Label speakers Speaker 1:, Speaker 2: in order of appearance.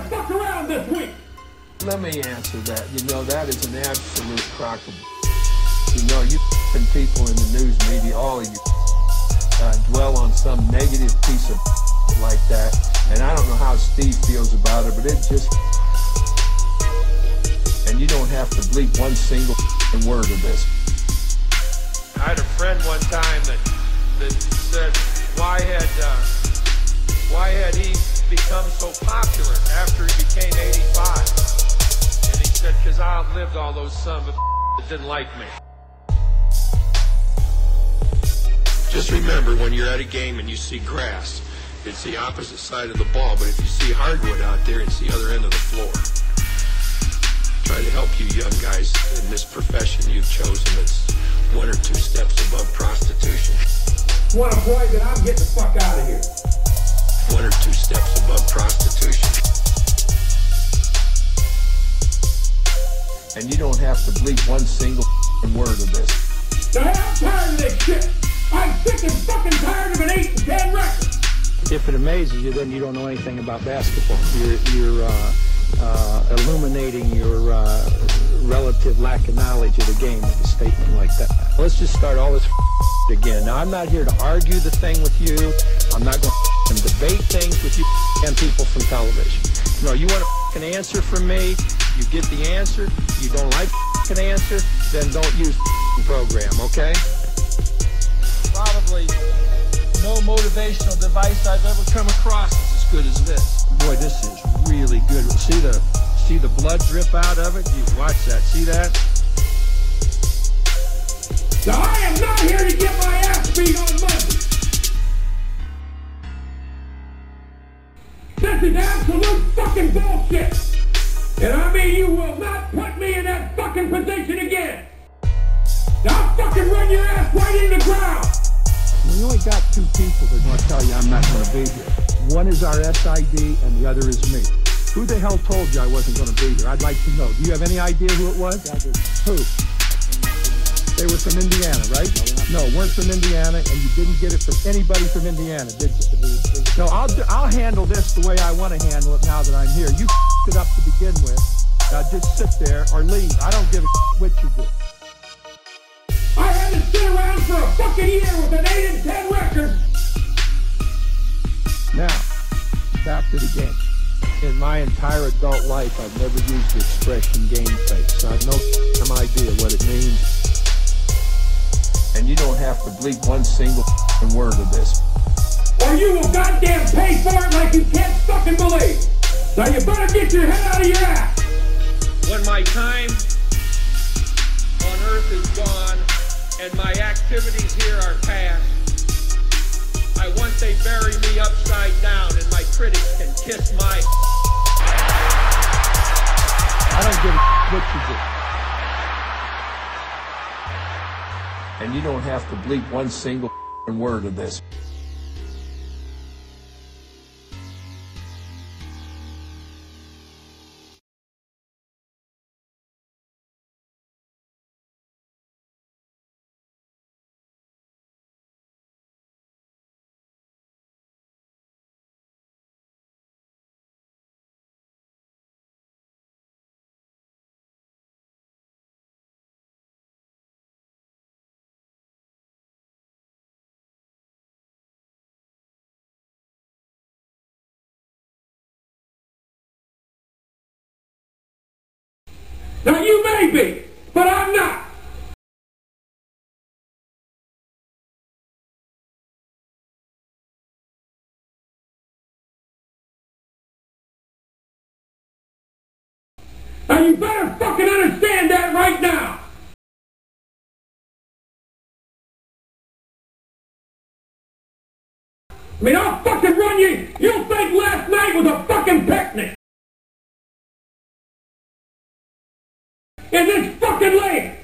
Speaker 1: better fuck around this week.
Speaker 2: Let me answer that. You know, that is an absolute crock of... You know, you people in the news media, all of you, dwell on some negative piece of like that. And I don't know how Steve feels about it, but it just... And you don't have to bleep one single word of this.
Speaker 3: I had a friend one time that said, why had he become so popular after he became 85? And he said, because I outlived all those sons of that didn't like me.
Speaker 4: Just remember, when you're at a game and you see grass, it's the opposite side of the ball, but if you see hardwood out there, it's the other end of the floor. Try to help you young guys in this profession you've chosen that's 1 or 2 steps above prostitution.
Speaker 1: Want to poison? I'm getting the fuck out of here.
Speaker 4: 1 or 2 steps above prostitution.
Speaker 2: And you don't have to bleep one single word of this.
Speaker 1: Now, I'm tired of this shit. I'm sick and fucking tired of an 8 and 10 record.
Speaker 5: If it amazes you, then you don't know anything about basketball. You're illuminating your relative lack of knowledge of the game with a statement like that. Let's just start all this again. Now, I'm not here to argue the thing with you. I'm not going to debate things with you and people from television. No, you want an answer from me, you get the answer. You don't like an answer, then don't use the program, okay?
Speaker 3: Probably no motivational device I've ever come across is as good as this.
Speaker 5: Boy, this is really good. See the blood drip out of it? You watch that. See that?
Speaker 1: Now, I am not here to get my ass beat on Monday. This is absolute fucking bullshit. And I mean, you will not put me in that fucking position again. Now, I'll fucking run your ass right in the ground.
Speaker 5: We only got 2 people that are going to tell you I'm not going to be here. One is our SID and the other is me. Who the hell told you I wasn't going to be here? I'd like to know. Do you have any idea who it was? Who? They were from Indiana, right? No, weren't from Indiana, and you didn't get it from anybody from Indiana, did you? No, I'll handle this the way I want to handle it now that I'm here. You it up to begin with. Now just sit there or leave. I don't give a what you do.
Speaker 1: I had to sit around for a fucking year with an 8 and 10 record.
Speaker 5: Now, back to the game. In my entire adult life, I've never used the expression game face, so I have no idea what it means.
Speaker 2: And you don't have to bleep one single word of this.
Speaker 1: Or you will goddamn pay for it like you can't fucking believe. Now you better get your head out of your ass.
Speaker 3: When my time on earth is gone and my activities here are past, I want they bury me upside down and my critics can kiss my...
Speaker 5: I don't give a what you do.
Speaker 2: And you don't have to bleep one single word of this.
Speaker 1: Now you may be, but I'm not. Now you better fucking understand that right now. I mean, I'll fucking run you. You'll think last night was a fucking picnic. In this fucking lake.